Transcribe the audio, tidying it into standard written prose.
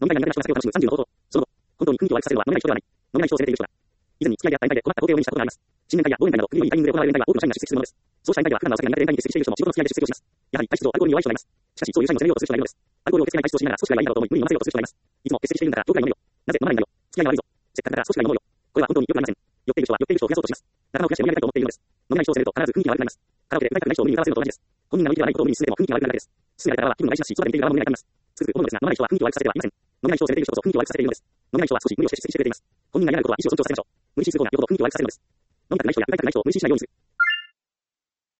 飲み会や苦手な人が酒を楽しむ30の方法。その後、本当に雰囲気を悪くさせるのは飲み会の人ではない。飲み会の人を連れている人が、以前に付き合いであった宴で困った光景を目にしたことがあります。新年会や忘年会など、国のいいタイミングで行われる宴は多くの社員が出席するものです。そうした宴会では普段のお酒が苦手な宴会に出席している人も仕事の付き合いで出席をします。やはり体質上アルコールに弱い人がいます。しかし、そういう社員を責めようとする人がいるのです。アルコールを受け付けない体質を知りながら少しぐらいはいいだろうと思い無理に飲ませようとする人がいます。いつも欠席しているんだから今日くらい飲めよ。なぜ飲まないんだよ。付き合いが悪いぞ。せっかくだから少しぐらい飲もうよ。これは本当に良くありません。酔っている人は酔っている人を増やそうとします。仲間を増やして盛り上げたいと思っているのです。飲みない人を責めると必ず雰囲気が悪くなります。カラオケで歌いたくない人を無理に歌わせるのと同じです。本人が向いてはないことを無理に進めても雰囲気が悪くなるだけです。すぐやりたい側は気分が大事だし、そばで見ている側も無理があります。つくづく思うのですが、飲まない人は雰囲気を悪くさせてはいません。飲みない人を責めている人こそ雰囲気を悪くさせているのです。飲みない人は少し無理をして出席してくれています。本人がやらないことは意思を尊重させましょう。無理しすぎる方がよほど雰囲気を悪くさせるのです。飲みたくない人や歌いたくない人を無理しないようにする。